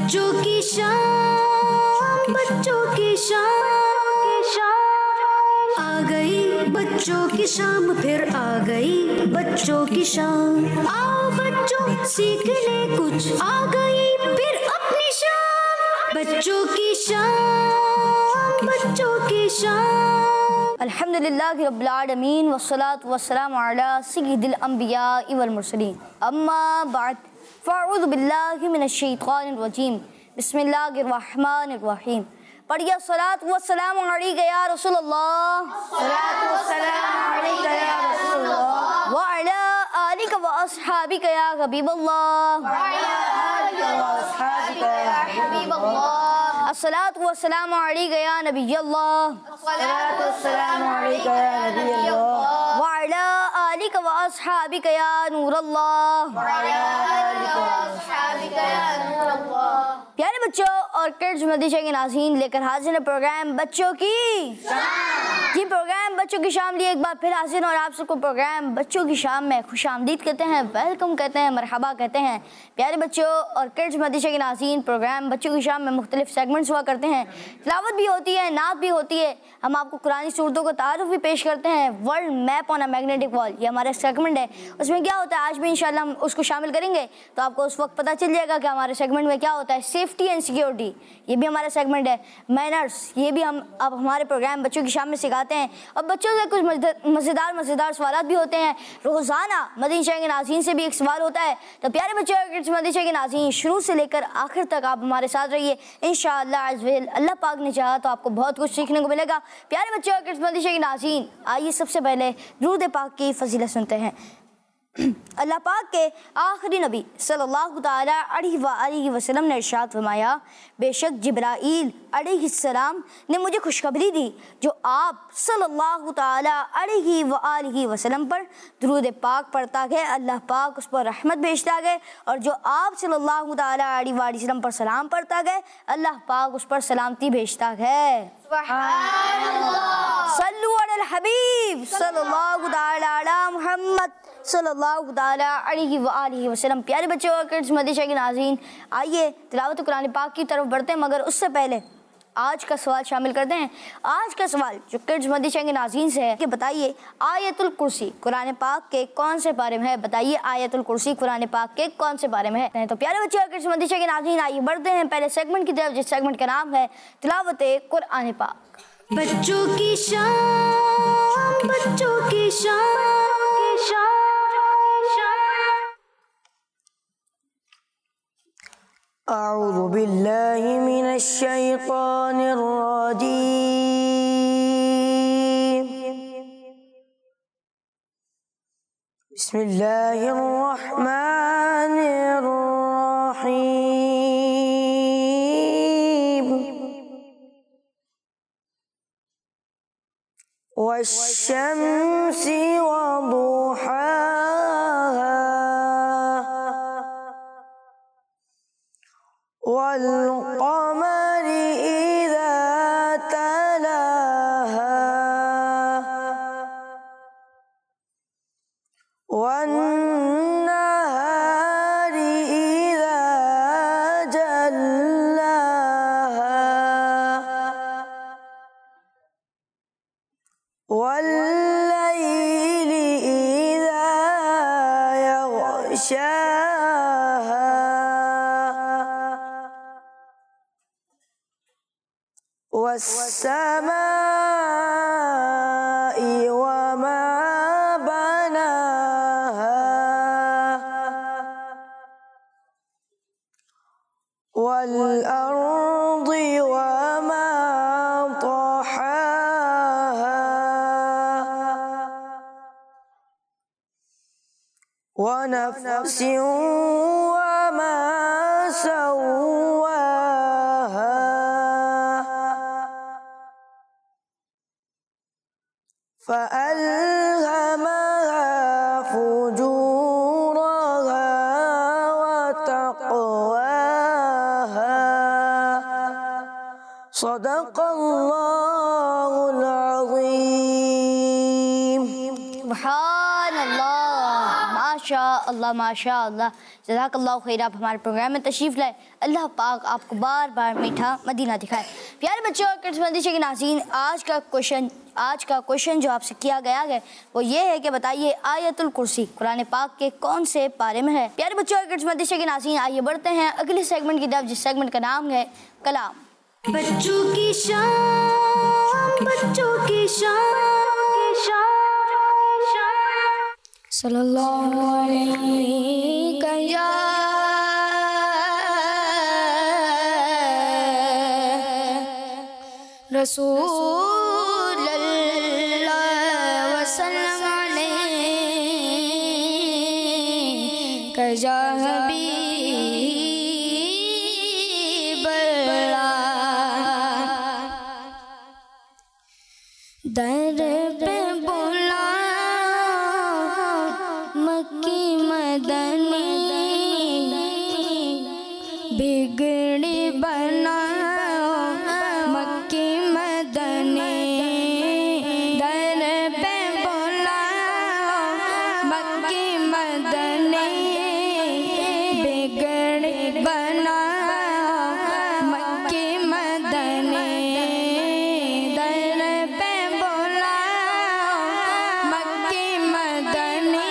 बच्चों की शाम, बच्चों की शाम आ गई, बच्चों की शाम फिर आ गई, बच्चों की शाम। आओ बच्चों सीख ले कुछ, आ गई फिर अपनी शाम, बच्चों की शाम, बच्चों की शाम। अल्हम्दुलिल्लाहि रब्बिल आलमीन वस्सलातु वस्सलामु अला सय्यिदिल अंबिया वल मुरसलीन, अम्मा बाद, फ़अऊज़ु बिल्लाहि मिनश शैतानिर रजीम, बिस्मिल्लाहिर रहमानिर रहीम। पढ़िए सलात व सलाम अलैका या रसूलल्लाह, सलात व सलाम अलैका या रसूलल्लाह, व अला आलिका व अस्हाबिका या हबीबल्लाह, व अला आलिका व अस्हाबिका या हबीबल्लाह। अस्सलातु व सलाम अलैका या नबियल्लाह, अस्सलातु व सलाम अलैका या नबियल्लाह, व अला आलिका व अस्हाबिका या नूरल्लाह, व अला आलिका व अस्हाबिका या नूरल्लाह। प्यारे बच्चों और किड्स मदरसे के नाज़रीन, लेकर हाजिर है प्रोग्राम बच्चों की शाम। जी, प्रोग्राम बच्चों की शाम लिए एक बार फिर हाजिर और आप सबको प्रोग्राम बच्चों की शाम में खुश आमदीद कहते हैं, वेलकम कहते हैं, मरहबा कहते हैं। प्यारे बच्चों और किड्स मदरसे के नाज़रीन, प्रोग्राम बच्चों की शाम में मुख्तलिफ सेगमेंट्स हुआ करते हैं, तिलावत भी होती है, नात भी होती है, हम आपको कुरानी सूरतों का तारुफ भी पेश करते हैं। World map on a magnetic wall, ये हमारा सेगमेंट है। उसमें क्या होता है, आज भी इंशाल्लाह हम उसको शामिल करेंगे, तो आपको उस वक्त पता चल जाएगा कि हमारे सेगमेंट में क्या होता है। सेफ्टी एंड सिक्योरिटी, ये भी हमारा सेगमेंट है। मैनर्स, ये भी हम अब हमारे प्रोग्राम बच्चों की शाम में सिखाते हैं। और बच्चों से कुछ मज़ेदार सवाल भी होते हैं। रोज़ाना मदरसे के नाज़रीन से भी एक सवाल होता है। तो प्यारे बच्चों मदरसे के नाज़रीन, शुरू से लेकर आखिर तक आप हमारे साथ रहिए इंशाअल्लाह अज़्ज़वजल। अल्लाह पाक ने चाहा तो आपको बहुत कुछ सीखने को मिलेगा। प्यारे बच्चों मदरसे के नाज़रीन, आइए सबसे पहले दुरूद पाक की फजीलत सुनते हैं। अल्लाह पाक के आखिरी नबी सल्लल्लाहु ताला अलैहि वसल्लम ने इरशाद फरमाया, बेशक जिब्राईल अलैहिस्सलाम ने मुझे खुशखबरी दी, जो आप सल्लल्लाहु ताला अलैहि वसल्लम पर दुरूद पाक पढ़ता है, अल्लाह पाक उस पर रहमत भेजता है, और जो आप सल्लल्लाहु ताला अलैहि वसल्लम पर सलाम पढ़ता है, अल्लाह पाक उस पर सलामती भेजता है। सल्लु अलल हबीब सल्लल्लाहु ताला अला मुहम्मद सल्लल्लाहु ताला अलैहि वसल्लम। प्यारे बच्चों और किड्स मदरसे के नाज़रीन, आइए तिलावत कुरान पाक की तरफ बढ़ते हैं, मगर उससे पहले आज का सवाल शामिल करते हैं। आज का सवाल जो किड्स मदरसे के नाज़रीन से है कि बताइए आयतुल कुर्सी कुरान पाक के कौन से पारे में है। बताइए आयतुल कुर्सी कुरान पाक के कौन से पारे में है। तो प्यारे बच्चों और किड्स मदरसे के नाज़रीन, आइए बढ़ते हैं पहले सेगमेंट की तरफ, जिस सेगमेंट का नाम है तिलावत कुरान पाक। बच्चों की शाम, बच्चों की शाम। अऊज़ु बिल्लाहि मिनश शैतानिर रजीम, बिस्मिल्लाहिर रहमानिर रहीम। वश्शम्सी वदुहाहा वल्क़मरि इज़ा तलाहा वन्नहारि इज़ा जल्लाहा वल्लैलि इज़ा यग़शाहा वस्समाइ वमा बनाहा वल्अर्दि वमा तहाहा वनफ्सिन वमा सव्वाहा फ़अल्हमहा फ़ुजूरहा वतक़वाहा। सदक़ल्लाहुल अज़ीम। सुभान अल्लाह, माशा अल्लाह जज़ाकल्लाहु खैर। आप हमारे प्रोग्राम में तशरीफ़ लाए, अल्लाह पाक आपको बार बार मीठा मदीना दिखाए। प्यारे बच्चों और किस्मती के नाज़रीन, आज का क्वेश्चन जो आपसे किया गया है वो ये है कि बताइए आयतुल कुर्सी कुरान पाक के कौन से पारे में है। प्यारे बच्चों और किस्मती के नाज़रीन, आइए बढ़ते हैं अगले सेगमेंट की तरफ, जिस सेगमेंट का नाम है कलाम। बच्चों की शान, बच्चों की शान, सल्लल्लाहु अलैहि या रसूल अल्लाह वसल्लम अलैहि या हबीब अल्लाह। दर पे बुला मक्की मदनी, बिगड़ी बना मक्की मदनी। दर पे बुला मक्की मदनी, बिगड़ी बना मक्की मदनी। दर पे बुला मक्की मदनी,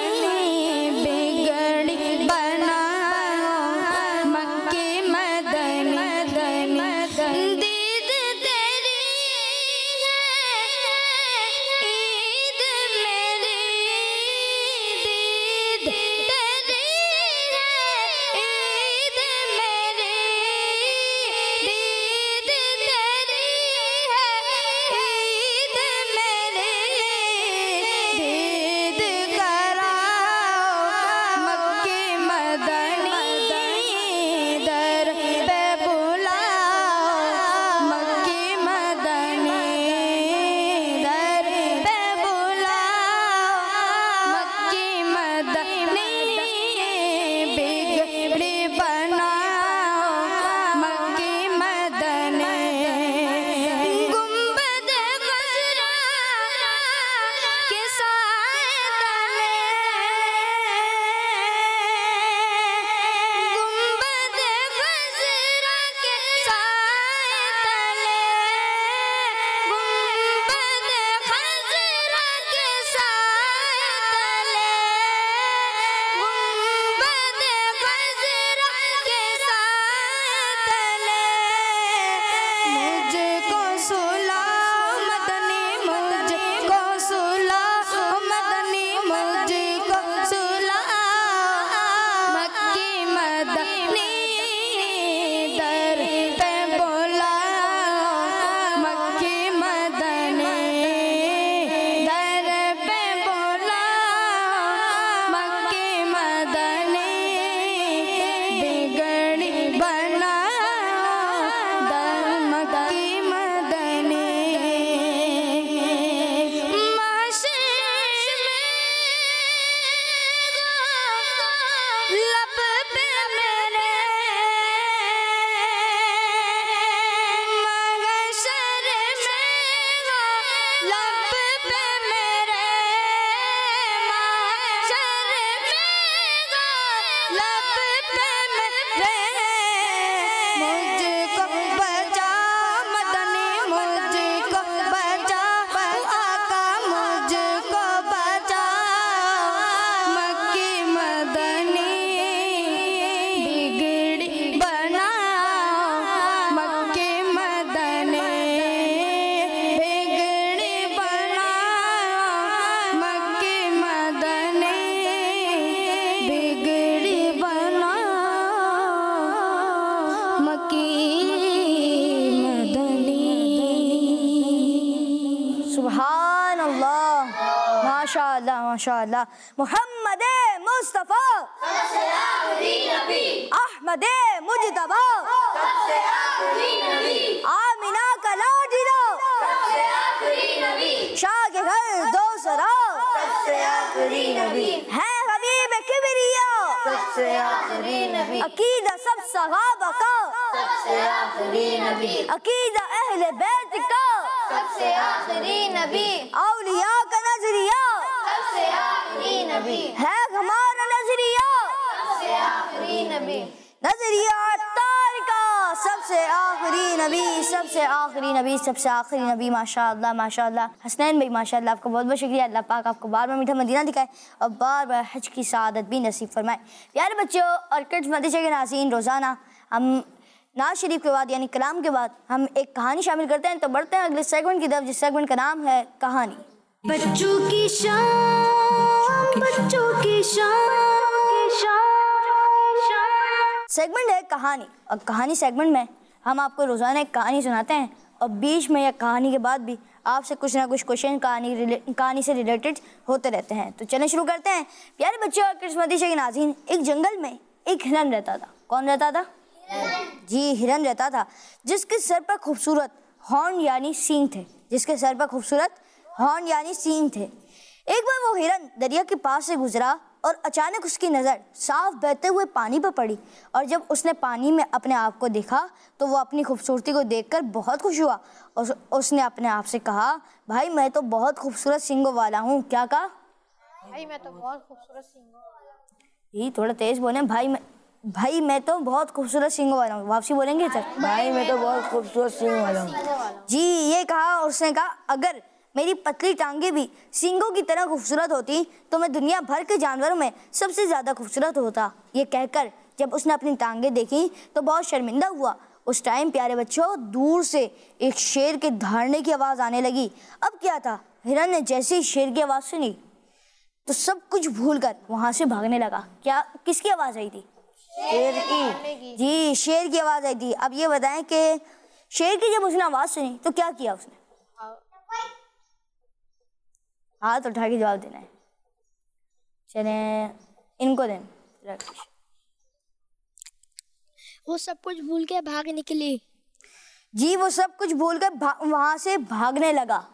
बिगड़ी बना मक्की मदनी। दीद तेरी है ईद मेरी, दीद तेरी है ईद मेरी, दीद तेरी है ईद मेरी। दीद कराओ मक्की मदनी, दर पे बुलाओ मक्की मदनी। दर पे बुलाओ मक्की मदनी, बिगड़ी बनाओ मक्की मदनी। गुंबद खजरा के साए तले, गुंबद खजरा के साए तले, गुंबद खजरा के साए तले, गुंबद खजरा के साए तले। मुझको सुलाओ मदनी, मुझको सुलाओ मदनी, मुझको सुलाओ मक्की मदनी। दर पे बुलाओ मक्की मदनी, दर पे बुलाओ मक्की मदनी, बिगड़ी बनाओ दर मक्की मदनी। माशरे में लब पे मेरे, महशर में लब पे मेरे, महशर में लब पे मेरे। मुझको बचाओ मदनी, मुझको बचाओ आका, मुझको बचाओ मक्की मदनी, बिगड़ी बनाओ मक्की मदनी, बिगड़ी बनाओ मक्की मदनी, बिगड़ी बनाओ मक्की मदनी। सुभान अल्लाह, माशा अल्लाह माशा अल्लाह। मोहम्मद मुस्तफ़ा अहमद मुजतबा, आमिना का लाडला, शाह के घर दोसरा, है हबीब किबरिया, अकीदा सब सहाबा का, अकीदा अहले बैत का, औलिया का नजरिया, है हमारा नजरिया तारिका, सबसे आखिरी नबी, सबसे आखिरी नबी, सबसे आखिरी नबी। माशाअल्लाह माशाअल्लाह। हसनैन भाई माशाअल्लाह, आपका बहुत बहुत शुक्रिया। अल्लाह पाक आपको बार बार मीठा मदीना दिखाए और बार बार हज की सआदत भी नसीब फरमाए। प्यारे बच्चों और किड्स मदरसे के नाज़रीन, रोज़ाना हम नाज शरीफ के बाद यानी कलाम के बाद हम एक कहानी शामिल करते हैं। तो बढ़ते हैं अगले सेगमेंट की तरफ, जिस सेगमेंट का नाम है कहानी। बच्चों की शान, बच्चों की शान। सेगमेंट है कहानी, और कहानी सेगमेंट में हम आपको रोज़ाना एक कहानी सुनाते हैं और बीच में या कहानी के बाद भी आपसे कुछ ना कुछ क्वेश्चन कहानी से रिलेटेड होते रहते हैं। तो चलें शुरू करते हैं। प्यारे बच्चों और किड्स मदरसे के नाज़रीन, एक जंगल में एक हिरन रहता था। कौन रहता था? जी, हिरन रहता था, जिसके सर पर खूबसूरत हॉर्न यानी सींग थे। जिसके सर पर खूबसूरत हॉर्न यानी सींग थे। एक बार वो हिरन दरिया के पास से गुजरा और अचानक उसकी नज़र साफ बहते हुए पानी पर पड़ी, और जब उसने पानी में अपने आप को देखा तो वो अपनी खूबसूरती को देखकर बहुत खुश हुआ और उसने अपने आप से कहा, भाई मैं तो बहुत खूबसूरत सींगों वाला हूँ। क्या कहा? भाई मैं तो बहुत खूबसूरत सींगों वाला हूँ। ये थोड़ा तेज बोले। भाई मैं तो बहुत खूबसूरत सींगों वाला हूँ। वापसी बोलेंगे सर? भाई मैं तो बहुत खूबसूरत सींग वाला हूँ। जी, ये कहा और उसने कहा, अगर मेरी पतली टांगे भी सींगों की तरह खूबसूरत होती तो मैं दुनिया भर के जानवरों में सबसे ज़्यादा खूबसूरत होता। ये कहकर जब उसने अपनी टांगे देखी तो बहुत शर्मिंदा हुआ। उस टाइम प्यारे बच्चों, दूर से एक शेर के दहाड़ने की आवाज़ आने लगी। अब क्या था, हिरन ने जैसे ही शेर की आवाज़ सुनी तो सब कुछ भूलकर वहाँ से भागने लगा। क्या, किसकी आवाज़ आई थी? शेर की। जी, शेर की आवाज़ आई थी। अब ये बताएं कि शेर की जब उसने आवाज़ सुनी तो क्या किया उसने? हाथ उठा के जवाब देना है। चले इनको दें। वो सब कुछ भूल के भाग निकली। जी, वो सब कुछ भूलकर वहां से भागने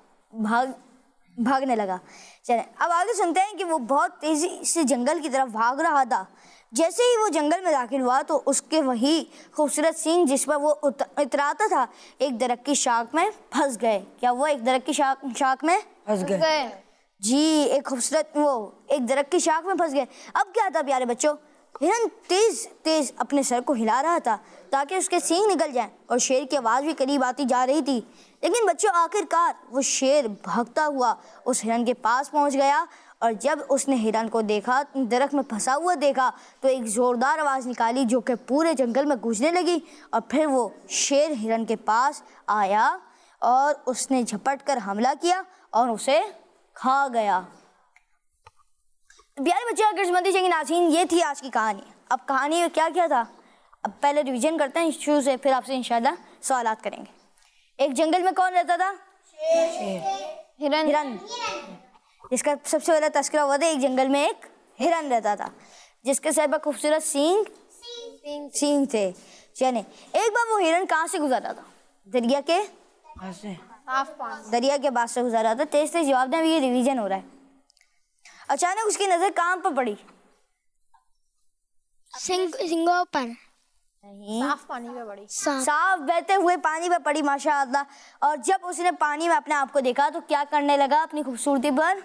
लगा। चले अब आगे सुनते हैं कि वो बहुत तेजी से जंगल की तरफ भाग रहा था। जैसे ही वो जंगल में दाखिल हुआ तो उसके वही खूबसूरत सींग जिस पर वो इतराता था एक दरख्त की शाख में फंस गए। क्या वो एक दरख्त की शाख में फंस गए? जी, एक दरख्त की शाख में फंस गए। अब क्या था प्यारे बच्चों, हिरन तेज तेज अपने सर को हिला रहा था ताकि उसके सींग निकल जाएं और शेर की आवाज़ भी करीब आती जा रही थी। लेकिन बच्चों, आखिरकार वो शेर भागता हुआ उस हिरन के पास पहुंच गया, और जब उसने हिरन को देखा, दरख्त में फंसा हुआ देखा, तो एक ज़ोरदार आवाज़ निकाली जो कि पूरे जंगल में गूंजने लगी। और फिर वो शेर हिरन के पास आया और उसने झपट कर हमला किया और उसे खा गया। प्यारे बच्चों, अगर मदरसे के नाज़रीन, ये थी आज की कहानी। अब कहानी में क्या क्या था, अब पहले रिवीजन करते हैं शुरू से, फिर आपसे इंशाल्लाह सवालात करेंगे। एक जंगल में कौन रहता था? हिरन। जिसका सबसे पहला तस्करा हुआ था। एक जंगल में एक हिरन रहता था जिसके सर पर खूबसूरत सींग थे। चले, एक बार वो हिरन कहाँ से गुजरा था? दरिया के पास से गुजरा था। तेज तेज जवाब दें, ये रिवीजन हो रहा है। अचानक उसकी नजर कहाँ पर पड़ी? सिंगों पर नहीं, साफ पानी पे पड़ी। साफ बहते हुए पानी पर पड़ी। माशाअल्लाह। और जब उसने पानी में अपने आप को देखा तो क्या करने लगा? अपनी खूबसूरती पर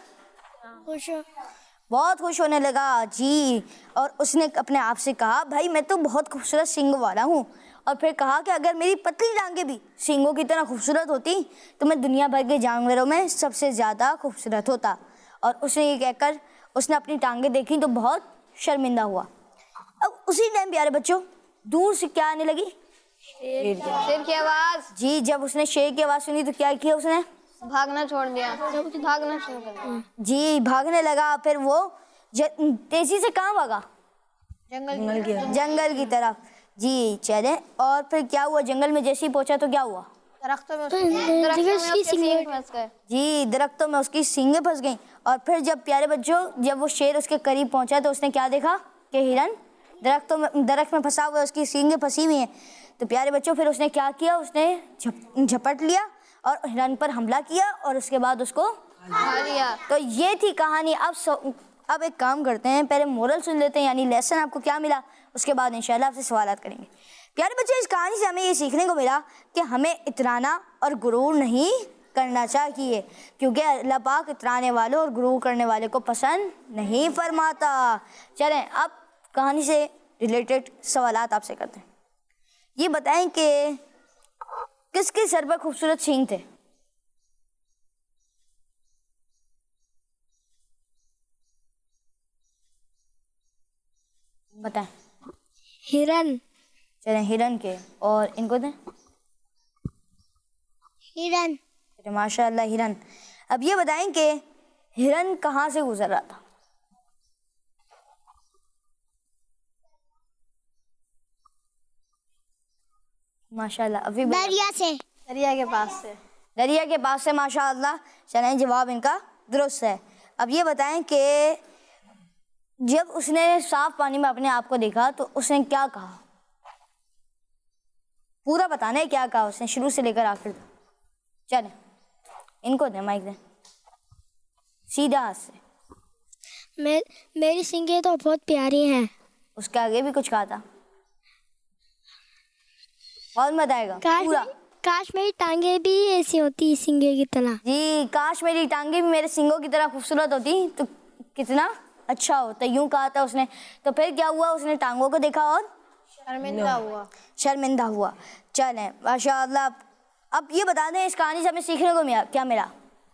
बहुत खुश होने लगा। जी, और उसने अपने आप से कहा, भाई मैं तो बहुत खूबसूरत सींगों वाला हूँ। और फिर कहा कि अगर मेरी पतली टांगें भी सींगों की तरह खूबसूरत होती तो मैं दुनिया भर के जानवरों में सबसे ज़्यादा खूबसूरत होता। और उसने ये कहकर उसने अपनी टांगें देखी तो बहुत शर्मिंदा हुआ। अब उसी टाइम प्यारे बच्चों, दूर से क्या आने लगी? शेर की आवाज। जी, जब उसने शेर की आवाज़ सुनी तो क्या किया उसने? भागना छोड़ दिया। भागना शुरू कर दिया। जी, भागने लगा। फिर वो तेजी से कहाँ भागा? जंगल की तरफ। जी, चले, और फिर क्या हुआ? जंगल में जैसे ही पहुंचा तो क्या हुआ? दरख्तों में उसकी सींगें फंस गए। जी, दरख्तों में उसकी सींगें फंस गईं। और फिर जब प्यारे बच्चों, जब वो शेर उसके करीब पहुंचा तो उसने क्या देखा कि हिरन दरख्त में फंसा हुआ है, उसकी सींगें फंसी हुई हैं। तो प्यारे बच्चों, फिर उसने क्या किया? उसने झपट लिया और हिरन पर हमला किया और उसके बाद उसको खा लिया। तो ये थी कहानी। अब एक काम करते हैं, पहले मोरल सुन लेते हैं, यानी लेसन आपको क्या मिला, उसके बाद इंशाल्लाह आपसे सवालात करेंगे। प्यारे बच्चे, इस कहानी से हमें ये सीखने को मिला कि हमें इतराना और गुरूर नहीं करना चाहिए, क्योंकि अल्लाह पाक इतराने वालों और गुरूर करने वाले को पसंद नहीं फरमाता। चलें, अब कहानी से रिलेटेड सवालात आपसे करते हैं। ये बताएं कि किसके सर पर खूबसूरत सींग थे? बताएं। हिरन। चलें, हिरन के। और इनको दें? हिरन। माशाअल्लाह, हिरन। अब ये बताएं कि हिरन कहाँ से गुजर रहा था? माशाअल्लाह। अभी दरिया से। दरिया के पास से। दरिया के पास से, माशाअल्लाह। चलें, जवाब इनका दुरुस्त है। अब ये बताएं कि जब उसने साफ पानी में अपने आप को देखा तो उसने क्या कहा? पूरा बताना है क्या कहा उसने, शुरू से लेकर आखिर तक। चलें, इनको दें, माइक दें, सीधा हाथ से। मेरी सींगें तो बहुत प्यारी हैं। उसके आगे भी कुछ कहा था, और बताएगा पूरा। काश मेरी टांगे भी ऐसी होती सींगे की तरह। जी, काश मेरी टांगे भी मेरे सींगों की तरह खूबसूरत होती तो कितना अच्छा होता, यूं कहा था उसने। तो फिर क्या हुआ? उसने टांगों को देखा और शर्मिंदा हुआ। चलें, माशाअल्लाह। अब ये बता दें, इस कहानी से हमें सीखने को क्या मिला?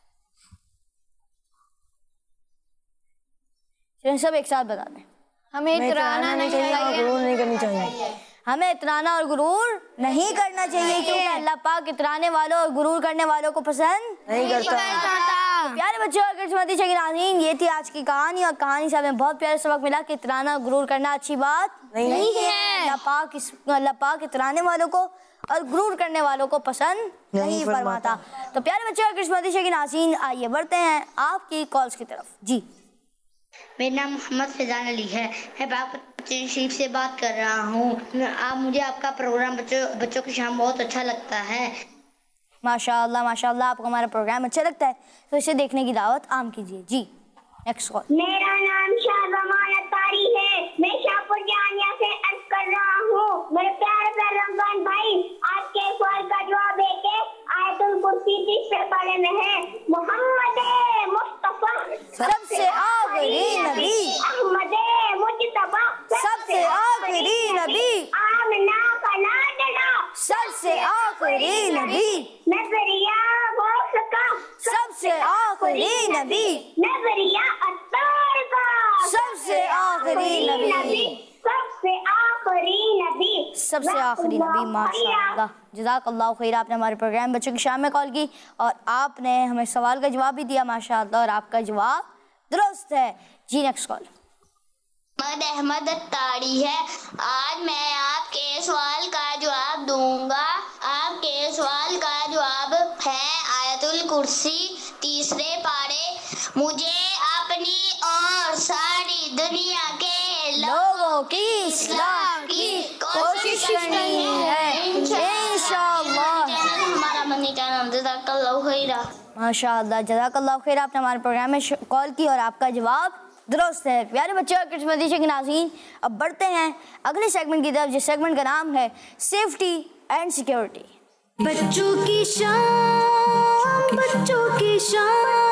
चलें, सब एक साथ बता दें। हमें इतराना नहीं चाहिए, गुरूर नहीं करनी चाहिए। हमें इतराना और गुरूर नहीं करना चाहिए, क्योंकि अल्लाह पाक इतराने वालों और गुरूर करने वालों को पसंद नहीं करता। प्यारे बच्चों और किस्मती के नाज़रीन, ये थी आज की कहानी, और कहानी से हमें बहुत प्यारा सबक मिला कि इतराना और गुरूर करना अच्छी बात नहीं है। अल्लाह पाक इतराने वालों को और गुरूर करने वालों को पसंद नहीं फरमाता। तो प्यारे बच्चों और किस्मती के नाज़रीन, आइए बढ़ते हैं आपकी कॉल्स की तरफ। जी, मेरा नाम मोहम्मद फैजान अली है। मैं बागपत शरीफ से बात कर रहा हूँ। आप मुझे आपका प्रोग्राम बच्चों की शाम बहुत अच्छा लगता है। माशाअल्लाह, माशाअल्लाह। आपको हमारा प्रोग्राम अच्छा लगता है तो इसे देखने की दावत आम कीजिए। जी, नेक्स्ट कॉल। मेरा नाम शाहजमान अत्तारी है। मैं शाहपुर जानिया से अर्ज कर रहा हूँ। मेरे प्यारे रमजान भाई, आज के सवाल का जवाब है कि आयतुल कुर्सी तीसरे पारे में है। मोहम्मद मुस्तफा सबसे आखिरी नबी, अहमद मुज्तबा सबसे आखिरी नबी, आमना का लाडला सबसे आखिरी नबी, नजरिया गौस का सबसे आखिरी नबी, नजरिया अत्तार का सबसे आखिरी नबी, सबसे आखिरी नबी, सबसे आखिरी नबी। माशाअल्लाह, जज़ाकल्लाहु खैर। आपने हमारे प्रोग्राम बच्चों की शाम में कॉल की और आपने हमें सवाल का जवाब भी दिया, माशाअल्लाह, और आपका जवाब दुरुस्त है। जी, नेक्स्ट कॉल। मोहम्मद अहमद अत्तारी है। आज मैं आपके सवाल का जवाब दूंगा। आपके सवाल का जवाब है आयतुल कुर्सी तीसरे पारे। मुझे अपनी और सारी दुनिया के लोगों की इस्लाह की कोशिश करनी है, इंशाअल्लाह। हमारा मनी चैनल जज़ाकल्लाहु खैरा। माशाअल्लाह, जज़ाकल्लाहु खैर। आपने हमारे प्रोग्राम में कॉल की और आपका जवाब दुरुस्त है। प्यारे बच्चों और किस्मती के नाज़रीन, अब बढ़ते हैं अगले सेगमेंट की तरफ, जिस सेगमेंट का नाम है सेफ्टी एंड सिक्योरिटी। बच्चों की शान, बच्चों की शान।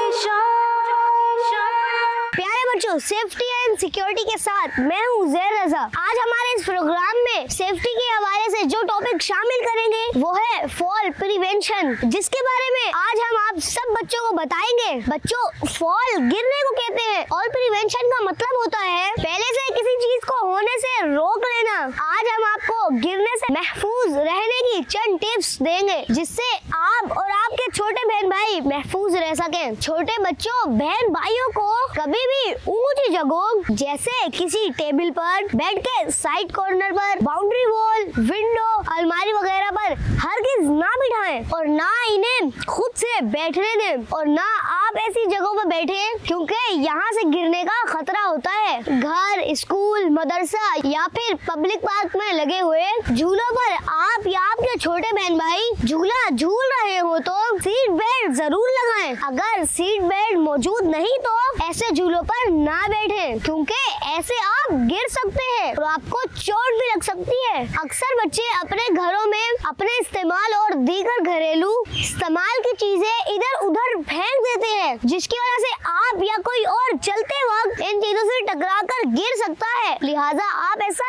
प्यारे बच्चों, सेफ्टी एंड सिक्योरिटी के साथ मैं हूँ ज़ेर रज़ा। आज हमारे इस प्रोग्राम में सेफ्टी के हवाले से जो टॉपिक शामिल करेंगे वो है फॉल प्रिवेंशन, जिसके बारे में आज हम आप सब बच्चों को बताएंगे। बच्चों, फॉल गिरने को कहते हैं और प्रिवेंशन का मतलब होता है पहले से किसी चीज को होने से रोक लेना। आज हम आपको गिरने से महफूज रहने की चंद टिप्स देंगे जिससे आप और आपके छोटे बहन भाई महफूज रह सकें। छोटे बच्चों, बहन भाइयों को कभी भी ऊंची जगहों जैसे किसी टेबल पर, बेड के साइड कॉर्नर पर, बाउंड्री वॉल, विंडो, अलमारी वगैरह पर हरगिज ना बिठाएं और ना इन्हें खुद से बैठने दें, और ना आप ऐसी जगहों पर बैठे क्योंकि यहाँ से गिरने का खतरा होता है। घर, स्कूल, मदरसा या फिर पब्लिक पार्क में लगे हुए झूलों पर आप या आपके छोटे बहन भाई झूला झूल रहे हो तो सीट बेल्ट जरूर लगाएं। अगर सीट बेल्ट मौजूद नहीं तो ऐसे झूलों पर ना बैठें क्योंकि ऐसे आप गिर सकते हैं और आपको चोट भी लग सकती है। अक्सर बच्चे अपने घरों में अपने इस्तेमाल और दीगर घरेलू इस्तेमाल की चीजें इधर उधर फेंक देते हैं, जिसकी वजह से आप या कोई और चलते वक्त इन चीजों से टकरा कर गिर सकता है। लिहाजा आप ऐसा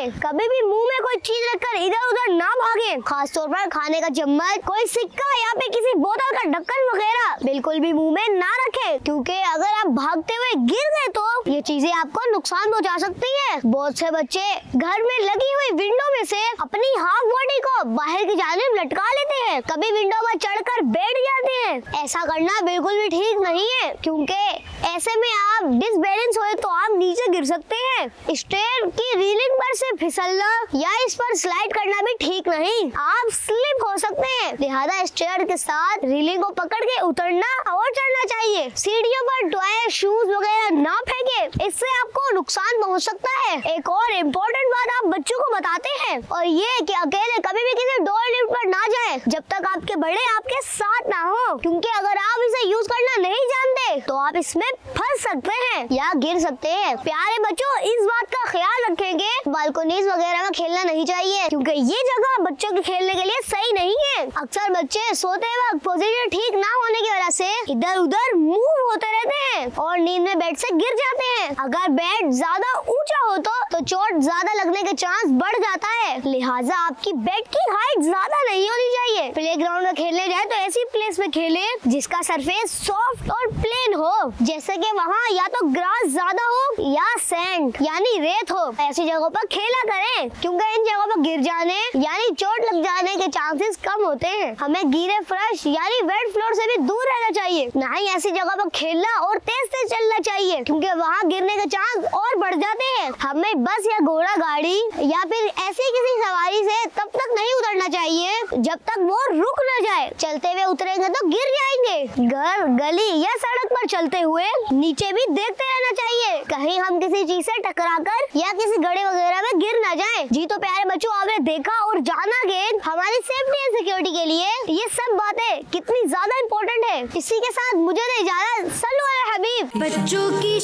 कभी भी मुंह में कोई चीज रखकर इधर उधर ना भागे, खासतौर पर खाने का चम्मच, कोई सिक्का या फिर किसी बोतल का ढक्कन वगैरह बिल्कुल भी मुंह में ना रखें, क्योंकि अगर आप भागते हुए गिर गए तो ये चीजें आपको नुकसान पहुंचा सकती है। बहुत से बच्चे घर में लगी हुई विंडो में से अपनी हाफ बॉडी को बाहर की जानिब लटका लेते हैं, कभी विंडो पर चढ़कर बैठ जाते हैं। ऐसा करना बिल्कुल भी ठीक नहीं है, क्योंकि ऐसे में आप डिसबैलेंस हुए तो आप नीचे गिर सकते हैं। स्टेयर की रेलिंग पर से फिसलना या इस पर स्लाइड करना भी ठीक नहीं, आप स्लिप हो सकते हैं। लिहाजा स्टेयर के साथ रेलिंग को पकड़ के उतरना और चढ़ना चाहिए। सीढ़ियों पर टॉय, शूज वगैरह ना फेंके, इससे आपको नुकसान पहुंच सकता है। एक और इम्पोर्टेंट बात आप बच्चों को बताते हैं, और ये कि अकेले कभी भी किसी डोर लिफ्ट पर ना जाएं जब तक आपके बड़े आपके साथ ना हो, क्योंकि अगर आप इसे यूज करना नहीं जानते तो आप इसमें फंस सकते हैं या गिर सकते हैं। प्यारे बच्चों, इस बात का ख्याल रखेंगे बालकोनीज वगैरह में खेलना नहीं चाहिए, क्योंकि ये जगह बच्चों के खेलने के लिए सही नहीं है। अक्सर बच्चे सोते वक्त पोजीशन ठीक ना होने की वजह से इधर उधर मूव होते रहते हैं और नींद में बेड से गिर जाते हैं। अगर बेड ज्यादा ऊंचा हो तो चोट ज्यादा लगने के चांस बढ़ जाता है। लिहाजा आपकी बेड की हाइट ज्यादा नहीं होनी चाहिए। प्लेग्राउंड में खेलने जाए तो ऐसी प्लेस में खेले जिसका सरफेस सॉफ्ट और प्लेन हो, जैसे कि वहाँ या तो ग्रास ज्यादा हो या सैंड यानी रेत हो। ऐसी जगहों पर खेला करें, क्योंकि इन जगहों पर गिर जाने यानी चोट लग जाने के चांसेस कम होते हैं। हमें गीले फर्श यानी वेट फ्लोर से भी दूर रहना चाहिए, ना ही ऐसी जगह पर खेलना और तेज तेज चलना चाहिए, क्योंकि वहाँ गिरने के चांस और बढ़ जाते हैं। हमें बस या घोड़ा गाड़ी या फिर ऐसी किसी सवारी से तब तक नहीं उतरना चाहिए जब तक वो रुक न जाए। चलते हुए उतरेंगे तो गिर जाएंगे। घर, गली या सड़क पर चलते हुए नीचे भी देखते रहना चाहिए, कहीं हम किसी चीज से टकराकर या किसी गड्ढे वगैरह में गिर ना जाएं। जी तो प्यारे बच्चों, आपने देखा और जाना कि हमारी सेफ्टी एंड सिक्योरिटी के लिए ये सब बातें कितनी ज्यादा इम्पोर्टेंट है। इसी के साथ मुझे दे इजाजत। सल्लु अला हबीब। बच्चों की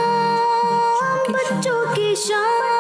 शान, बच्चों की शान।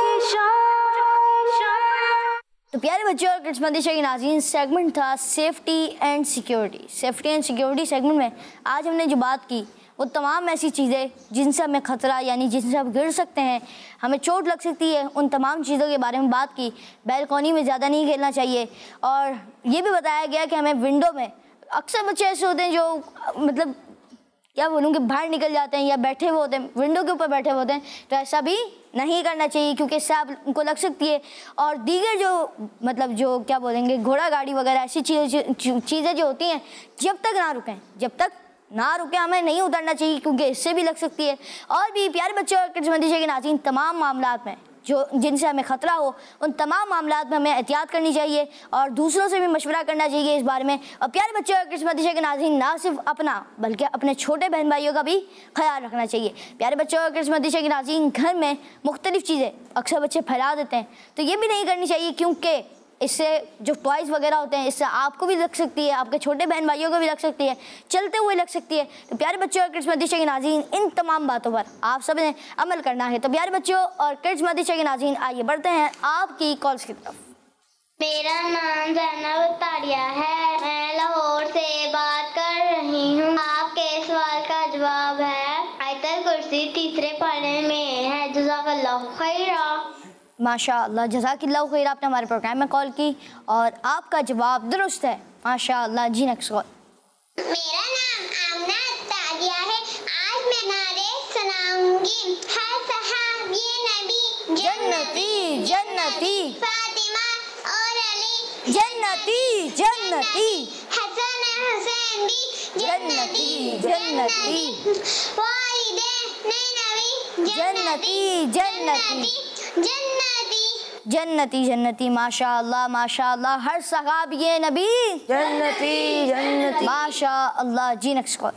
तो प्यारे बच्चों और किड्स मदरसा के नाज़रीन, सेगमेंट था safety and security. Safety and security segment में आज हमने जो बात की वो तमाम ऐसी चीज़ें जिनसे हमें ख़तरा यानी जिनसे हम गिर सकते हैं, हमें चोट लग सकती है, उन तमाम चीज़ों के बारे में बात की। बैल्कनी में ज़्यादा नहीं खेलना चाहिए, और ये भी बताया गया कि हमें विंडो में, अक्सर बच्चे ऐसे होते हैं जो मतलब क्या बोलूँगी बाहर निकल जाते हैं या बैठे हुए होते हैं, विंडो के ऊपर बैठे हुए होते हैं, तो ऐसा भी नहीं करना चाहिए, क्योंकि इससे आप उनको लग सकती है। और दीगर जो मतलब जो क्या बोलेंगे घोड़ा गाड़ी वगैरह ऐसी चीज़ें जो होती हैं, जब तक ना रुके हमें नहीं उतरना चाहिए, क्योंकि इससे भी लग सकती है। और भी प्यारे बच्चों और किड्स मदरसा के नाज़रीन, तमाम मामलात में जो जिनसे हमें ख़तरा हो, उन तमाम मामलात में हमें एहतियात करनी चाहिए और दूसरों से भी मशवरा करना चाहिए इस बारे में। और प्यारे बच्चों और किड्स मदरसा के नाज़रीन, ना सिर्फ अपना बल्कि अपने छोटे बहन भाइयों का भी ख्याल रखना चाहिए। प्यारे बच्चों और किड्स मदरसा के नाज़रीन, घर में मुख्तलिफ चीज़ें अक्सर बच्चे फैला देते हैं, तो ये भी नहीं करनी चाहिए, क्योंकि इससे जो टॉयज़ वगैरह होते हैं, इससे आपको भी लग सकती है, आपके छोटे बहन भाइयों को भी लग सकती है, चलते हुए लग सकती है। तो प्यारे बच्चों और किड्स मदरसा के नाज़रीन, इन तमाम बातों पर आप सब ने अमल करना है। तो प्यारे बच्चों और किड्स मदरसा के नाज़रीन, आइए बढ़ते हैं आपकी कॉल्स की तरफ। मेरा नाम ज़ैनब तारिया है, मैं लाहौर से बात कर रही हूँ। आपके सवाल का जवाब है आयतुल कुर्सी तीसरे पारे में है। जज़ाकल्लाहु खैरा। माशाअल्लाह, जज़ाकिल्लाहु खैर। आपने हमारे प्रोग्राम में कॉल की और आपका जवाब दुरुस्त है, माशाअल्लाह। जी नेक्स्ट कॉल। मेरा नाम आमना तारिया है, आज मैं नारे सुनाऊंगी। हर सहाबी नबी जन्नती जन्नती, फातिमा और अली जन्नती जन्नती, हसन हुसैन भी जन्नती जन्नती, वालिदैन नबी जन्नती जन्नती, जन्नती जन्नती जन्नती। माशाअल्लाह माशाअल्लाह, हर सहाबी नबी जन्नती जन्नती, माशाअल्लाह। जी नेक्स्ट कॉल।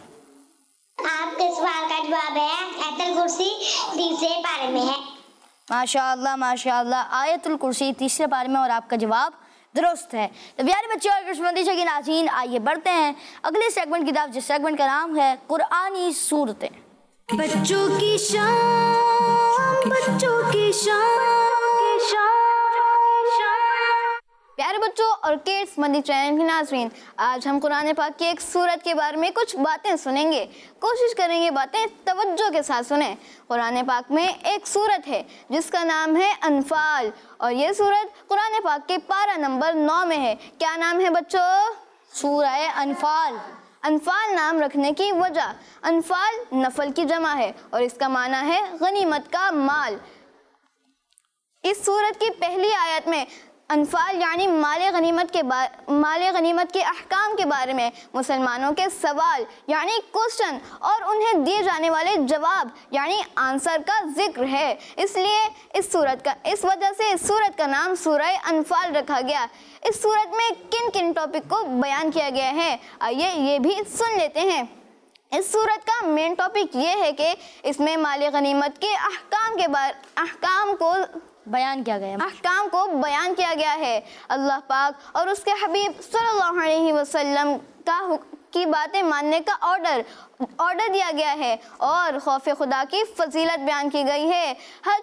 आपके सवाल का जवाब है आयतुल कुर्सी तीसरे पारे में है। माशाअल्लाह माशाअल्लाह, आयतुल कुर्सी तीसरे पारे में और आपका जवाब दुरुस्त है। तो प्यारे बच्चों और किड्स मदरसा के नाज़रीन, आइए बढ़ते हैं अगले सेगमेंट की तरफ, जिस सेगमेंट का नाम है कुरानी सूरतें। बच्चों की शान, बच्चों की शान। प्यारे बच्चों और किड्स मदनी चैनल के नाज़रीन, आज हम कुरान पाक की एक सूरत के बारे में कुछ बातें सुनेंगे। कोशिश करेंगे बातें तवज्जो के साथ सुने। कुरान पाक में एक सूरत है जिसका नाम है अनफाल, और ये सूरत कुरान पाक के पारा नंबर 9 में है। क्या नाम है बच्चों? सूरह अनफाल। अनफाल नाम रखने की वजह, अनफाल नफल की जमा है और इसका माना है गनीमत का माल। इस सूरत की पहली आयत में अनफाल यानी माले गनीमत के अहकाम के बारे में मुसलमानों के सवाल यानी क्वेश्चन और उन्हें दिए जाने वाले जवाब यानी आंसर का जिक्र है। इसलिए इस वजह से इस सूरत का नाम सूरह अनफाल रखा गया। इस सूरत में किन किन टॉपिक को बयान किया गया है, आइए ये भी सुन लेते हैं। इस सूरत का मेन टॉपिक ये है कि इसमें माले गनीमत के अहकाम को बयान किया गया है। अल्लाह पाक और उसके हबीब सल्लल्लाहु अलैहि वसल्लम की बातें मानने का ऑर्डर दिया गया है और खौफ खुदा की फजीलत बयान की गई है। हर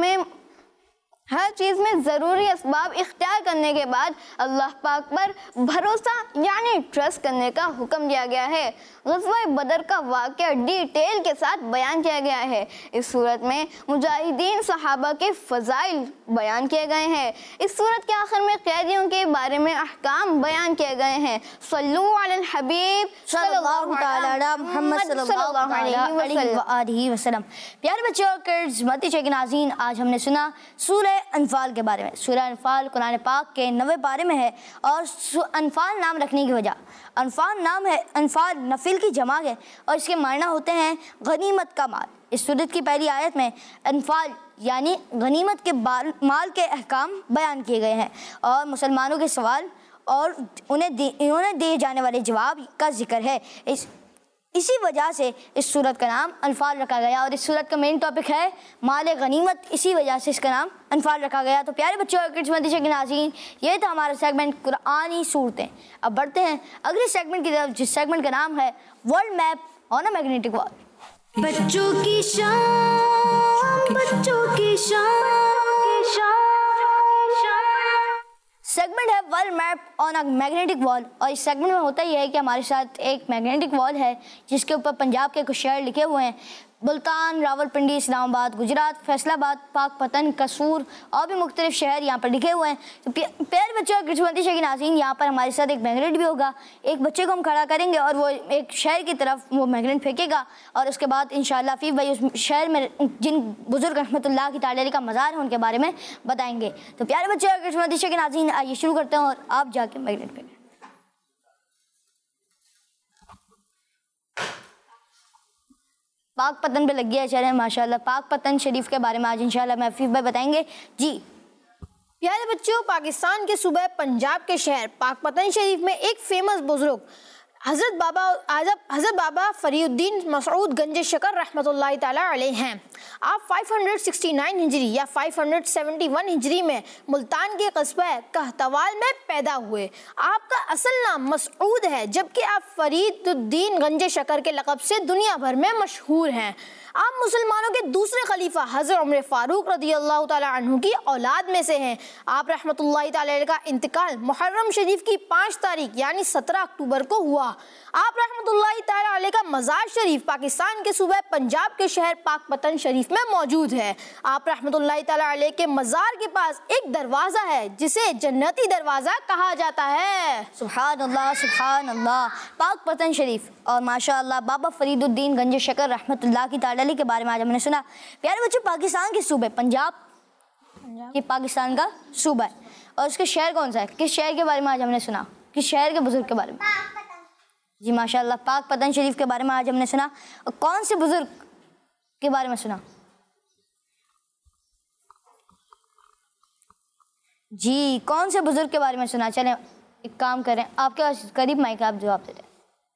चीज़ में ज़रूरी असबाब इख्तियार करने के बाद अल्लाह पाक पर भरोसा यानी ट्रस्ट करने का हुक्म दिया गया है। ग़ज़वा बदर का वाक़या डिटेल के साथ बयान किया गया है। इस सूरत में मुजाहिदीन सहाबा के फ़ज़ाइल बयान किए गए हैं। इस सूरत के आखिर में कैदियों के बारे में अहकाम बयान किए गए हैं। सल्लु अलल हबीब सल्लल्लाहु तआला मुहम्मद सल्लल्लाहु अलैहि वसल्लम। प्यारे बच्चों और किड्स मदनी चैनल के नाज़रीन, आज हमने सुना सूरह अनफाल के बारे में। सूरह अनफाल कुरान पाक के 90 पारे में है और अनफाल नाम रखने की वजह, अनफाल नाम है, अनफाल नफिल की जमा है और इसके मायना होते हैं गनीमत का माल। इस सूरत की पहली आयत में अनफाल यानी गनीमत के माल के अहकाम बयान किए गए हैं और मुसलमानों के सवाल और उन्हें दिए जाने वाले जवाब का जिक्र है। इसी वजह से इस सूरत का नाम अनफाल रखा गया और इस सूरत का मेन टॉपिक है माल गनीमत, इसी वजह से इसका नाम अनफाल रखा गया। तो प्यारे बच्चों और किड्स मदनी चैनल के नाज़रीन, ये था हमारा सेगमेंट कुरानी सूरतें। अब बढ़ते हैं अगले सेगमेंट की तरफ, जिस सेगमेंट का नाम है world map on a magnetic wall. बच्चों की शान, बच्चों की शान। सेगमेंट है world map on a magnetic wall और इस सेगमेंट में होता ही है कि हमारे साथ एक मैग्नेटिक वॉल है जिसके ऊपर पंजाब के कुछ शहर लिखे हुए हैं। मुल्तान, रावलपिंडी, इस्लामाबाद, गुजरात, फैसलाबाद, पाकपतन, कसूर और भी मुख्तलिफ शहर यहाँ पर लिखे हुए हैं। तो प्यारे बच्चों और मदनी चैनल के नाज़रीन, यहाँ पर हमारे साथ एक मैग्नेट भी होगा। एक बच्चे को हम खड़ा करेंगे और वो एक शहर की तरफ वो मैग्नेट फेंकेगा और उसके बाद इंशाअल्लाह फिर भाई उस शहर में जिन बुजुर्ग रहमतुल्लाह की ताला का मज़ार है उनके बारे में बताएंगे। तो प्यारे बच्चों और मदनी चैनल के नाज़रीन, आइए शुरू करते हैं और आप जाके मैग्नेट फेंकें। पाकपतन पे लग गया चले माशाल्लाह। पाकपतन शरीफ के बारे में आज इंशाल्लाह मैं हफीफ भाई बताएंगे जी। प्यारे बच्चों, पाकिस्तान के सूबे पंजाब के शहर पाकपतन शरीफ में एक फेमस बुजुर्ग हज़रत बाबा फरीउद्दीन मसऊद गंज शकर रहमतुल्लाह ताला अलैह हैं। आप 569 हिजरी या 571 हिजरी में मुल्तान के कस्बा कहतवाल में पैदा हुए। आपका असल नाम मसऊद है, जबकि आप फरीदुद्दीन गंज शकर के लक़ब से दुनिया भर में मशहूर हैं। आप मुसलमानों के दूसरे खलीफा हज़रत उमर फारूक रज़ियल्लाहु ताला अन्हु की औलाद में से हैं। आप रहमतुल्लाह ताला अलैह का इंतकाल मुहर्रम शरीफ की 5 तारीख यानी 17 अक्टूबर को हुआ। आप रहमतुल्लाह ताला अलैह का मज़ार शरीफ पाकिस्तान के सूबे पंजाब के शहर पाकपतन शरीफ में मौजूद है। आप रहमतुल्लाह ताला अलैह के मज़ार के पास एक दरवाज़ा है जिसे जन्नती दरवाज़ा कहा जाता है। सुभान अल्लाह, सुभान अल्लाह। पाकपतन शरीफ और माशाअल्लाह बाबा फरीदुद्दीन गंज शकर रहमतुल्लाह की ताला के बारे में आज हमने सुना। प्यारे बच्चों, पाकिस्तान के सूबे पंजाब ये पाकिस्तान का सूबा है और उसके शहर कौन सा है, किस शहर के बारे में आज हमने सुना, किस शहर के बुजुर्ग के बारे में जी माशाअल्लाह पाकपतन शरीफ के बारे में आज हमने सुना। और कौन से बुजुर्ग के बारे में सुना जी, कौन से बुजुर्ग के बारे में सुना। चलें एक काम करें, आपके पास करीब माइक, आप जवाब दे दें।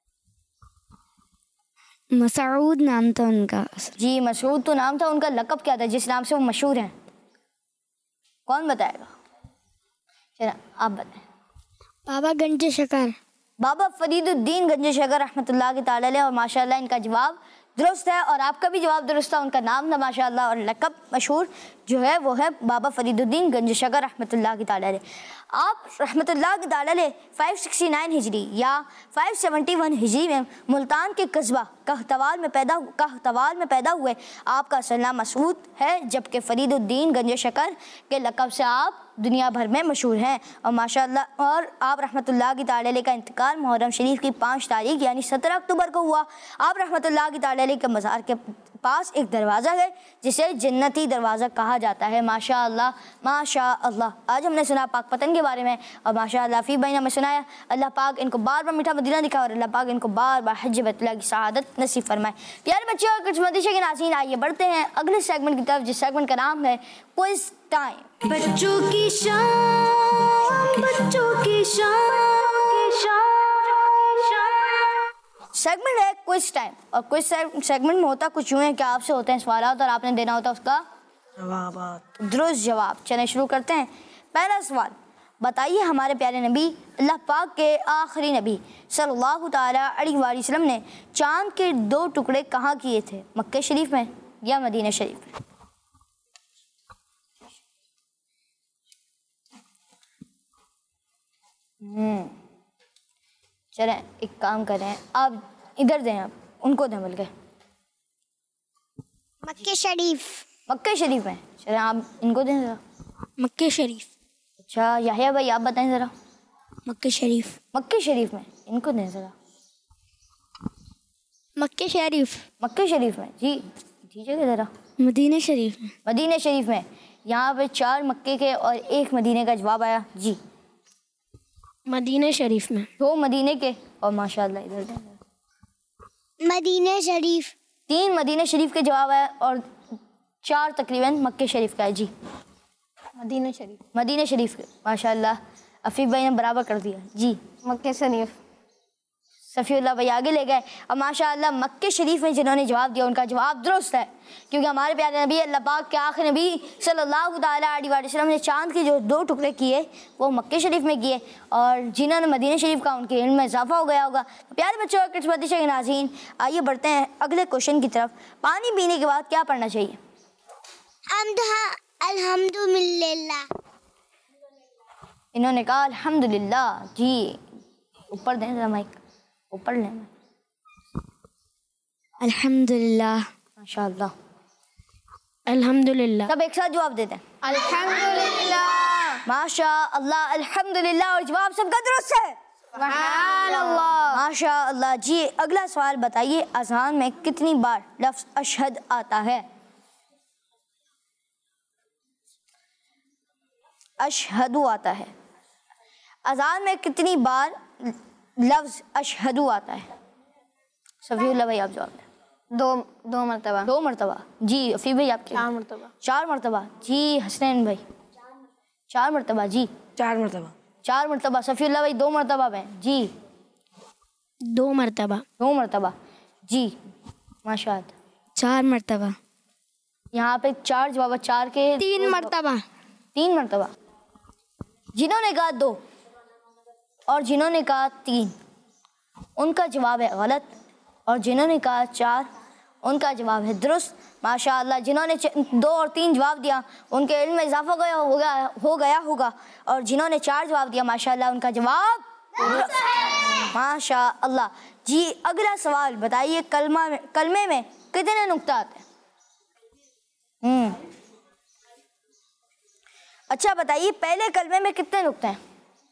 मसऊद नाम था उनका जी, मसऊद तो नाम था उनका, लक़ब क्या था जिस नाम से वो मशहूर हैं, कौन बताएगा। चलिए आप बताएं। बाबा गंज शकर, बाबा फरीदुद्दीन गंज शकर रहमतुल्लाह की ताला अलैह। और माशाअल्लाह इनका जवाब दुरुस्त है और आपका भी जवाब दुरुस्त था। उनका नाम था माशाअल्लाह और लक़ब मशहूर जो है वो है बाबा फरीदुद्दीन गंज शकर रहमतुल्लाह की ताला अलैह। आप रहमतुल्लाह की ताला अलैह 569 हिजरी या 571 हिजरी में मुल्तान के कस्बा कहतवाल में पैदा हुए। आपका असल नाम मसूद है, जबकि फरीदुद्दीन गंज शकर के लक़ब से आप दुनिया भर में मशहूर हैं और माशाअल्लाह। और आप रहमतुल्लाह की ताला अलैह का इंतकाल मुहर्रम शरीफ की 5 तारीख यानी 17 अक्टूबर को हुआ। आप रहमतुल्लाह की ताला अलैह के मज़ार के पास एक दरवाज़ा है जिसे जन्नती दरवाज़ा कहा जाता है। माशाअल्लाह माशाअल्लाह। आज हमने सुना पाक पतन के बारे में और माशाअल्लाह फ़ी भाई ने हमें सुनाया। अल्लाह पाक इनको बार बार मीठा मदीना दिखा और अल्लाह पाक इनको बार बार हज बैतुल्लाह की सआदत नसीब फरमाए। प्यारे बच्चों और कुछ मदीशे के नाज़रीन, आइए बढ़ते हैं अगले सेगमेंट की तरफ, जिस सेगमेंट का नाम है क्विज टाइम। बच्चों की शान, बच्चों की शान। सेगमेंट है क्विज टाइम और क्विज सेगमेंट में होता कुछ यूँ है कि आपसे होते हैं सवाल और आपने देना होता है उसका दुरुस्त जवाब। चलें शुरू करते हैं। पहला सवाल, बताइए हमारे प्यारे नबी अल्लाह पाक के आखिरी नबी सल्लल्लाहु ताला अलैहि वसल्लम ने चांद के 2 टुकड़े कहाँ किए थे, मक्के शरीफ में या मदीना शरीफ में? चलें एक काम करें, आप इधर दें, आप उनको दें बोल के मक्के शरीफ। मक्के शरीफ में। चलें आप इनको दें ज़रा। मक्के शरीफ। अच्छा याहिया भाई आप बताएं ज़रा। मक्के शरीफ। मक्के शरीफ में, इनको दें ज़रा। मक्के शरीफ। मक्के शरीफ में जी, दीजिएगा ज़रा। मदीना शरीफ में। मदीना शरीफ में। यहाँ पे 4 मक्के के और 1 मदीने का जवाब आया जी। मदीना शरीफ में। 2 मदीने के और माशाअल्लाह इधर दें। मदीना शरीफ। 3 मदीना शरीफ के जवाब आया और 4 तकरीबन मक्के शरीफ का है जी। मदीना शरीफ। मदीना शरीफ के माशाअल्लाह अफीफ भाई ने बराबर कर दिया जी। मक्के शरीफ। सफ़ीउल्लाह भाई आगे ले गए और माशाअल्लाह मक्के शरीफ में जिन्होंने जवाब दिया उनका जवाब दुरुस्त है, क्योंकि हमारे प्यारे नबी अल्लाह पाक के आखिरी नबी सल्लल्लाहु ताला अलैहि वसल्लम ने चांद के जो 2 टुकड़े किए वो मक्के शरीफ में किए और जिन्होंने मदीना शरीफ का उनके इल्म में इजाफा हो गया होगा। तो प्यारे बच्चों और किस्मत के नाज़रीन, आइए बढ़ते हैं अगले क्वेश्चन की तरफ। पानी पीने के बाद क्या पढ़ना चाहिए? अल्हम्दुलिल्लाह। इन्होंने कहा अल्हम्दुलिल्लाह जी। ऊपर दें जरा माइक, ऊपर लें। अल्हम्दुलिल्लाह। माशाअल्लाह। अल्हम्दुलिल्लाह। सब एक साथ जवाब देते हैं। अल्हम्दुलिल्लाह। माशाअल्लाह अल्हम्दुलिल्लाह और जवाब सबका दुरुस्त है। सुभानअल्लाह। माशाअल्लाह जी। अगला सवाल बताइए, अज़ान में कितनी बार लफ्ज़ अशहद आता है? अशहदु आता है। अज़ान में कितनी बार लफ्ज़ अशहदु आता है? सफ़ीउल्लाह भाई आप जवाब दें। 2 मरतबा। 2 मरतबा जी। अफीफ भाई आपके? 4 मरतबा। 4 मरतबा जी। हसनैन भाई 4 मरतबा जी। 4 मरतबा। 4 मरतबा। सफ़ीउल्लाह भाई 2 मरतबा में जी। 2 मरतबा। 2 मरतबा जी। माशाअल्लाह। 4 मरतबा। यहाँ पे 4 जवाब, 4 के 3 मरतबा। 3 मरतबा। जिन्होंने कहा 2 और जिन्होंने कहा 3 उनका जवाब है गलत और जिन्होंने कहा 4 उनका जवाब है दुरुस्त। माशाअल्लाह। जिन्होंने 2 और 3 जवाब दिया उनके इल्म में इजाफा हो गया होगा और जिन्होंने 4 जवाब दिया माशाअल्लाह उनका जवाब माशाअल्लाह जी। अगला सवाल बताइए, कलमे में कितने नुक्ता आते हैं? अच्छा बताइए, पहले कलमे में कितने नुक्ते हैं?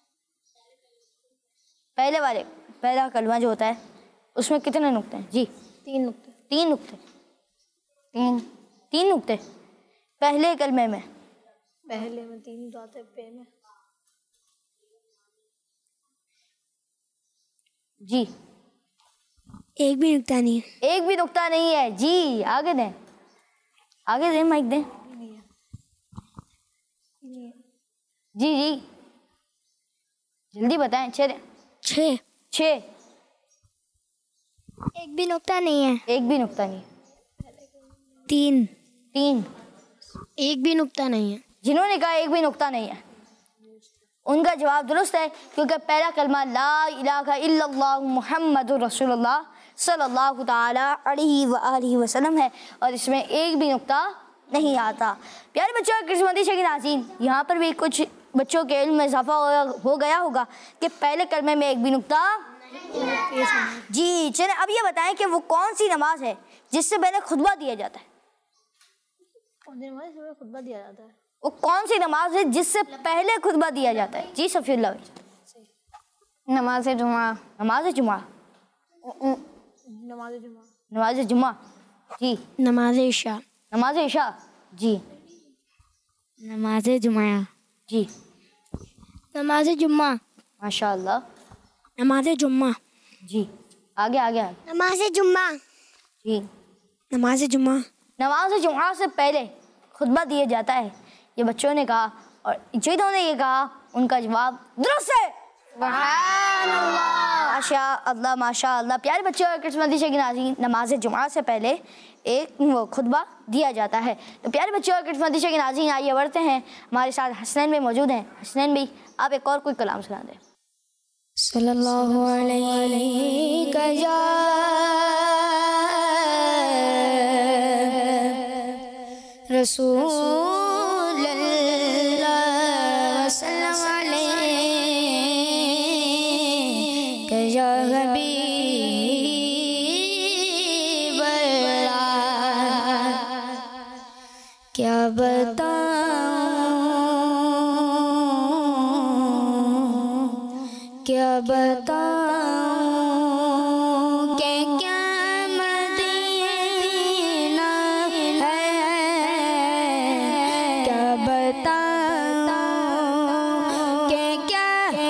पहला कलमा जो होता है उसमें कितने नुक्ते हैं जी? 3 नुक्ते। 3 नुक्ते। 3 नुक्ते पहले कलमे में। पहले में 3 जाते, पे में जी। एक भी नुक्ता नहीं है। एक भी नुक्ता नहीं है जी। आगे दें, आगे दें, माइक दें जी जी, जल्दी बताएं। 6। एक भी नुक्ता नहीं है। एक भी नुक्ता नहीं। 3। एक भी नुक्ता नहीं है। जिन्होंने कहा एक भी नुक्ता नहीं है उनका जवाब दुरुस्त है, क्योंकि पहला कलमा ला इलाहा इल्लल्लाह मुहम्मदुर रसूलुल्लाह सल्लल्लाहु ताला अलैहि व आलिहि वसल्लम है और इसमें एक भी नुक्ता नहीं आता। प्यारे बच्चों, किस्मती शकी नाज़रीन, यहाँ पर भी कुछ बच्चों के इल्म में इजाफा हो गया होगा कि पहले कलमे में एक भी नुक्ता जी। चले अब ये बताएं कि वो कौन सी नमाज है जिससे पहले खुतबा दिया जाता है? खुतबा दिया जाता है। वो कौन सी नमाज है जिससे पहले खुतबा दिया जाता है? जी सफीउल्लाह। नमाज जुमा। नमाज जुमा। नमाज जुमा। नमाज जुमा जी। नमाज इशा। नमाज इशा जी। नमाज जुमा जी। नमाज जुम्मा। माशाअल्लाह। नमाज जुम्मा जी। आगे आगे। नमाज जुम्मा जी। नमाज जुम्मा। नमाज जुमा से पहले खुतबा दिया जाता है, ये बच्चों ने कहा और जिन्होंने ये कहा उनका जवाब दुरुस्त है। माशाअल्लाह माशाअल्लाह। प्यारे बच्चों और किस्मती शकी नाज़रीन, नमाज जुमा से पहले एक खुतबा दिया जाता है। तो प्यारे बच्चों और किस्मती शकी नाज़रीन, आइए बढ़ते हैं। हमारे साथ हसनैन भी मौजूद हैं। हसनैन भी, आप एक और कोई कलाम सुना दें। सल्लल्लाहु अलैहि रसूल अल्लाह सल्लल्लाहु अलैहि या हबीब अल्लाह, क्या बताऊं कि क्या मदीना है, क्या बताऊं कि क्या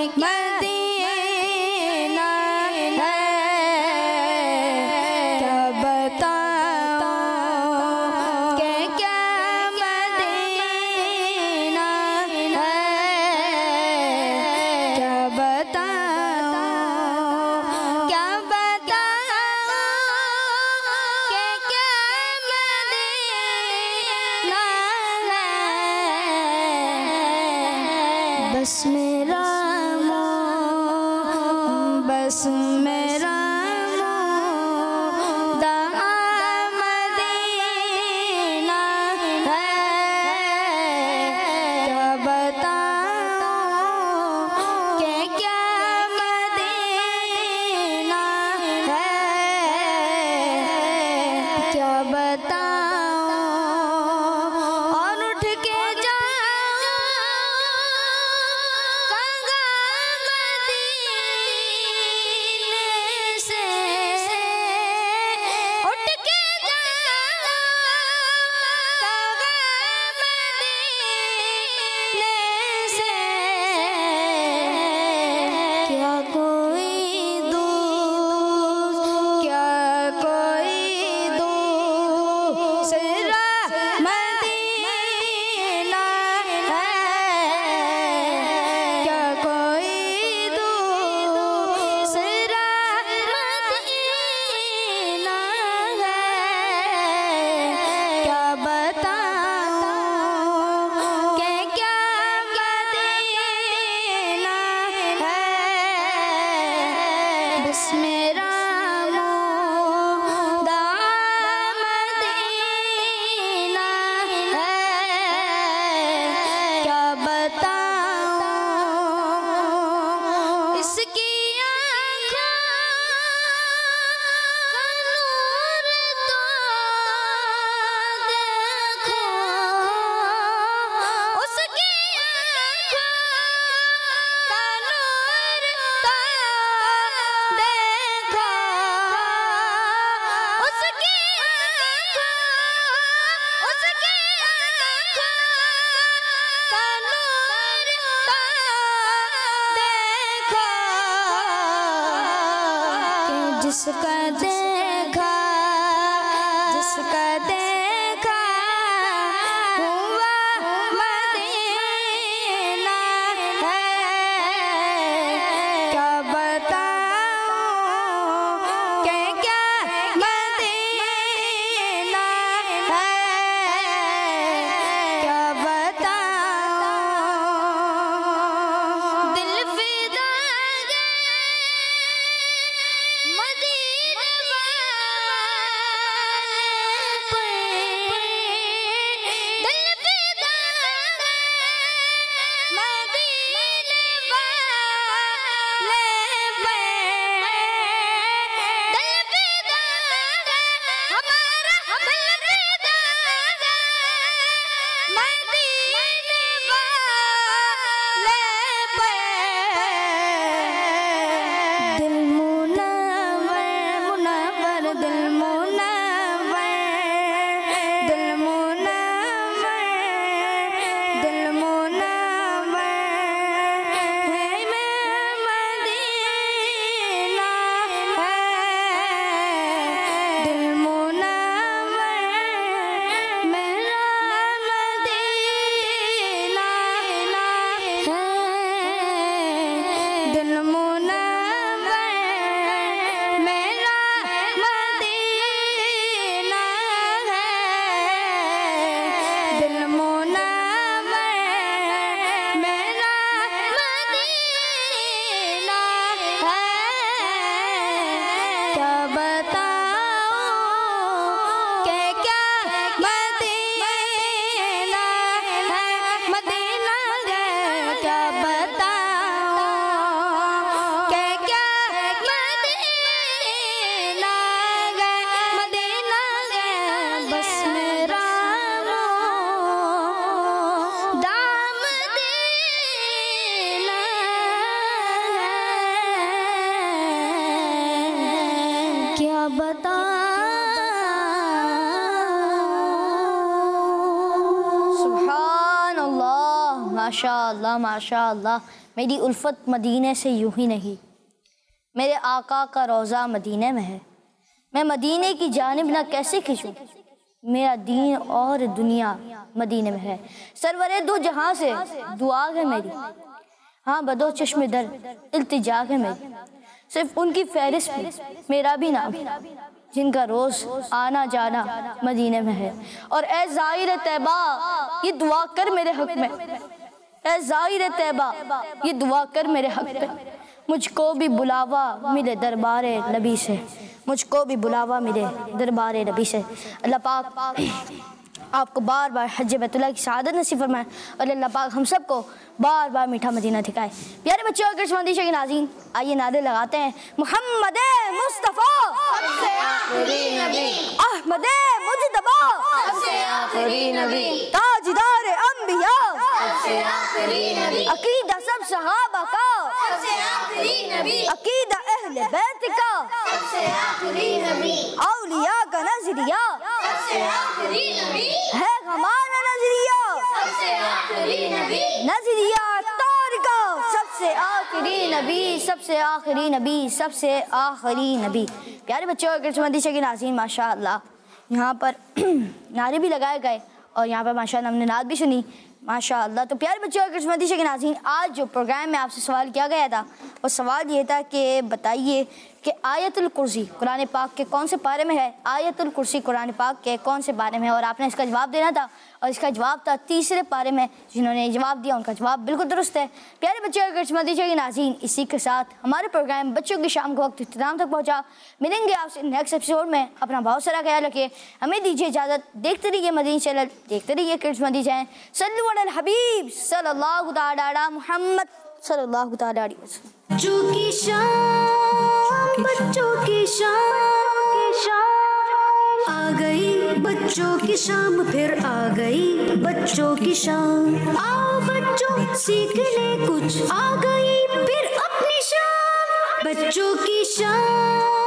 मदीना है, क्या बताऊं कि क्या मदीना है, क्या बस मेरा मदीना है, क्या बताऊं कि क्या मदीना है, क्या बताऊं और उठ के जिसका देखा हुआ मदीना है, क्या बताऊं कि क्या मदीना है, क्या बताऊं दिल फिदा मदीना दिल मुनव्वर मेरा मदीना है, दिल मुनव्वर मेरा मदीना है। क्या बताऊं कि क्या मदीना है, मदीना है। क्या बताऊं कि क्या मदीना है, मदीना है। बस मेरा दाम देना है, क्या बताऊं। सुभान अल्लाह, माशा अल्लाह, माशा अल्लाह। मेरी उल्फत मदीने से यूं ही नहीं, मेरे आका का रोज़ा मदीने में है। मैं मदीने की जानिब ना कैसे खिंचूं, मेरा दीन और दुनिया मदीने में है। सरवरे दो जहां से दुआ है मेरी, हाँ बदो चश्मे दर इल्तिजा है मेरी। सिर्फ उनकी फहरिस्त में मेरा भी नाम, जिनका रोज़ आना जाना मदीने में है। और ए ज़ाहिर तैबा ये दुआ कर मेरे हक में, ए ज़ाहिर तैबा ये दुआ कर मेरे हक में। मुझको भी बुलावा मिले दरबारे नबी से, मुझको भी बुलावा मिले दरबारे नबी से। अल्लाह पाक आपको बार बार हज बैतुल्लाह की सआदत नसीब फरमाए और अल्लाह पाक हम सबको बार बार मीठा मदीना दिखाए। प्यारे बच्चों और कृष्णवंती के नाज़रीन, आइए नादे लगाते हैं मोहम्मद मुस्तफ़ा अहमद मुजतबा ताजदार अंबिया अकीदा सब सहाबा का, अकीदा अहले बैत का, औलिया का नजरिया है हमारा नजरिया, नजरिया तार का सबसे आखिरी नबी, सबसे आखिरी नबी, सबसे आखिरी नबी। प्यारे बच्चों और कृष्णवंती के नाज़रीन, माशा अल्लाह यहाँ पर नारे भी लगाए गए और यहाँ पर माशाअल्लाह हमने नात भी सुनी, माशा अल्लाह। तो प्यारे बच्चों और कृष्णवंती के नाज़रीन, आज जो प्रोग्राम में आपसे सवाल किया गया था वो सवाल ये था कि बताइए कि आयतुल कुर्सी कुरान पाक के कौन से पारे में है, आयतुल कुर्सी कुरान पाक के कौन से पारे में है। और आपने इसका जवाब देना था और इसका जवाब था तीसरे पारे में। जिन्होंने जवाब दिया उनका जवाब बिल्कुल दुरुस्त है। प्यारे बच्चों और कृष्णवंती के नाज़रीन, इसी के साथ हमारे प्रोग्राम बच्चों की शाम का वक्त इख्तिताम तक पहुँचा। मिलेंगे आपसे नेक्स्ट एपिसोड में। अपना बहुत सारा ख्याल रखिए, हमें दीजिए इजाज़त। देखते रहिए मदीना चैनल, देखते रहिए कृष्णवंती चैनल। सल्लल्लाहु अलैहि हबीब सल्लल्लाहु तआला मुहम्मद सल्लल्लाहु तआला अलैहि वसल्लम। बच्चों की शाम, बच्चों की शाम आ गई, बच्चों की शाम फिर आ गई, बच्चों की शाम। आओ बच्चों सीखने कुछ आ गई फिर अपनी शाम, बच्चों की शाम।